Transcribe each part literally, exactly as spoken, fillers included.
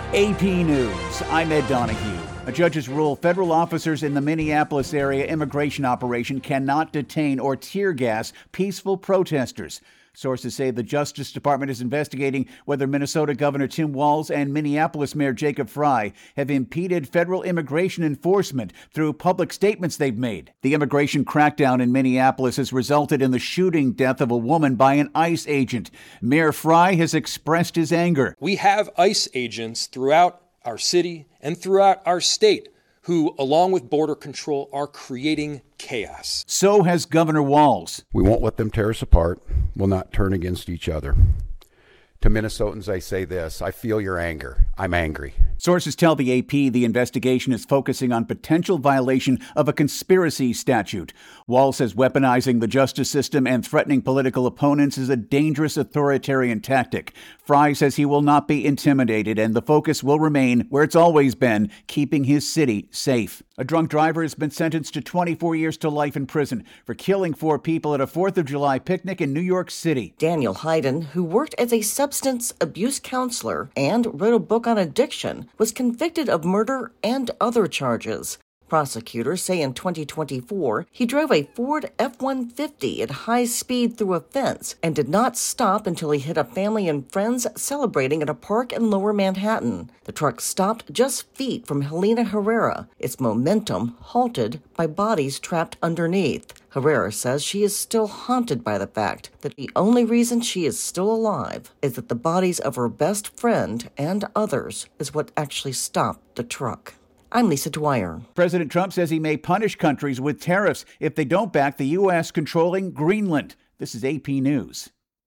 A P News, I'm Ed Donahue. A judge's rule federal officers in the Minneapolis area immigration operation cannot detain or tear gas peaceful protesters. Sources say the Justice Department is investigating whether Minnesota Governor Tim Walz and Minneapolis Mayor Jacob Frey have impeded federal immigration enforcement through public statements they've made. The immigration crackdown in Minneapolis has resulted in the shooting death of a woman by an ICE agent. Mayor Frey has expressed his anger. We have ICE agents throughout our city and throughout our state who, along with Border Control, are creating chaos. So has Governor Walz. We won't let them tear us apart. We'll not turn against each other. To Minnesotans, I say this: I feel your anger. I'm angry. Sources tell the A P the investigation is focusing on potential violation of a conspiracy statute. Walz says weaponizing the justice system and threatening political opponents is a dangerous authoritarian tactic. Frey says he will not be intimidated and the focus will remain where it's always been, keeping his city safe. A drunk driver has been sentenced to twenty-four years to life in prison for killing four people at a fourth of July picnic in New York City. Daniel Hayden, who worked as a substance abuse counselor and wrote a book on addiction, was convicted of murder and other charges. Prosecutors say in twenty twenty-four, he drove a Ford F one fifty at high speed through a fence and did not stop until he hit a family and friends celebrating at a park in Lower Manhattan. The truck stopped just feet from Helena Herrera, its momentum halted by bodies trapped underneath. Herrera says she is still haunted by the fact that the only reason she is still alive is that the bodies of her best friend and others is what actually stopped the truck. I'm Lisa Dwyer. President Trump says he may punish countries with tariffs if they don't back the U S controlling Greenland. This is A P News.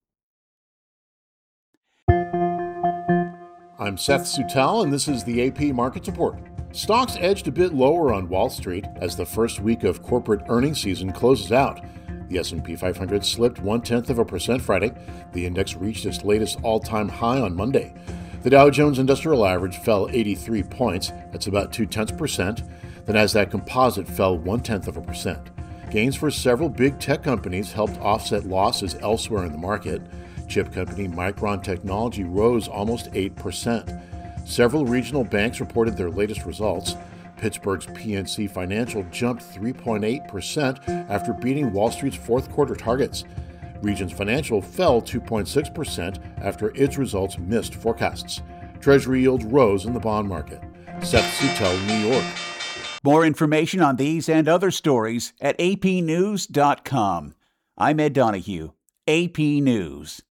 I'm Seth Sutel, and this is the A P Markets Report. Stocks edged a bit lower on Wall Street as the first week of corporate earnings season closes out. The S and P five hundred slipped one-tenth of a percent Friday. The index reached its latest all-time high on Monday. The Dow Jones Industrial Average fell eighty-three points. That's about two-tenths percent. The Nasdaq Composite fell one-tenth of a percent. Gains for several big tech companies helped offset losses elsewhere in the market. Chip company Micron Technology rose almost eight percent. Several regional banks reported their latest results. Pittsburgh's P N C Financial jumped three point eight percent after beating Wall Street's fourth quarter targets. Regions Financial fell two point six percent after its results missed forecasts. Treasury yields rose in the bond market. Seth Sutel, New York. More information on these and other stories at a p news dot com. I'm Ed Donahue, A P News.